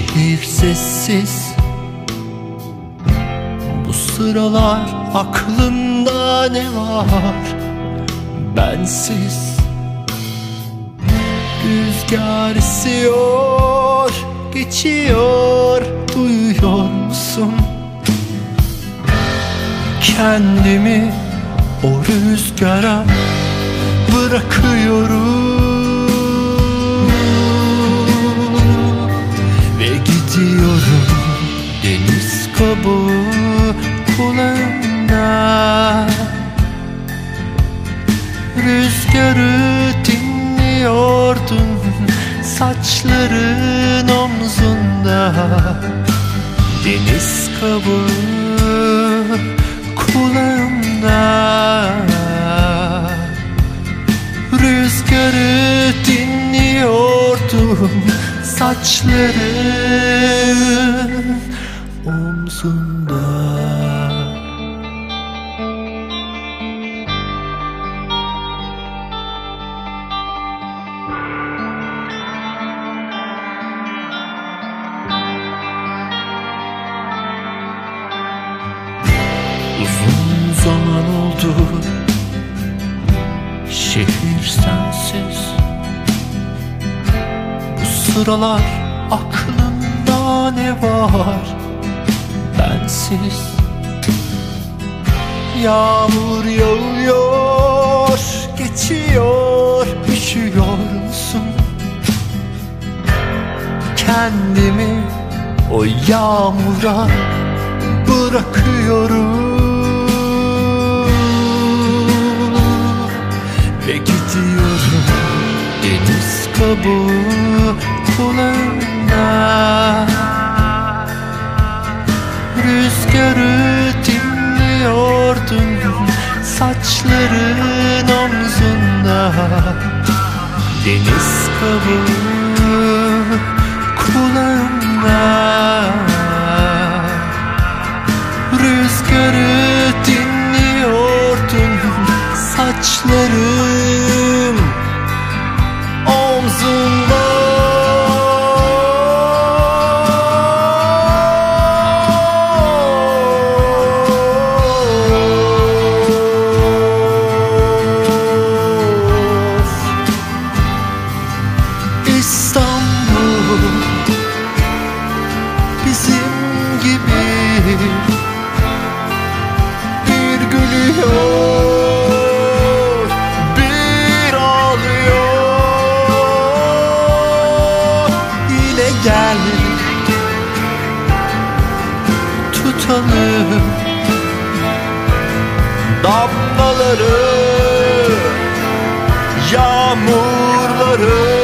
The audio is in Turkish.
Şehir sessiz, bu sıralar aklımda ne var? Bensiz. Rüzgar esiyor, geçiyor, duyuyor musun? Kendimi o rüzgara bırakıyorum ve gidiyorum, deniz kabuğu kulağımda. Rüzgarı dinliyordum, saçların omzunda. Deniz kabuğu kulağımda. Rüzgarı dinliyordum, saçların omzunda. Uzun zaman oldu, şehir sensiz. Bu sıralar aklımda ne var? Bensiz. Yağmur yağıyor, geçiyor, üşüyor musun? Kendimi o yağmura bırakıyorum ve gidiyorum, deniz kabuğu kulağımda. Rüzgarı dinliyordum, saçların omzunda. Deniz kabuğu kulağımda. Rüzgarı dinliyordum, saçlarım omzumda. İstanbul bizim gibi bir gülüyor, bir ağlıyor. Yine gel, tutalım damlaları, yağmurları.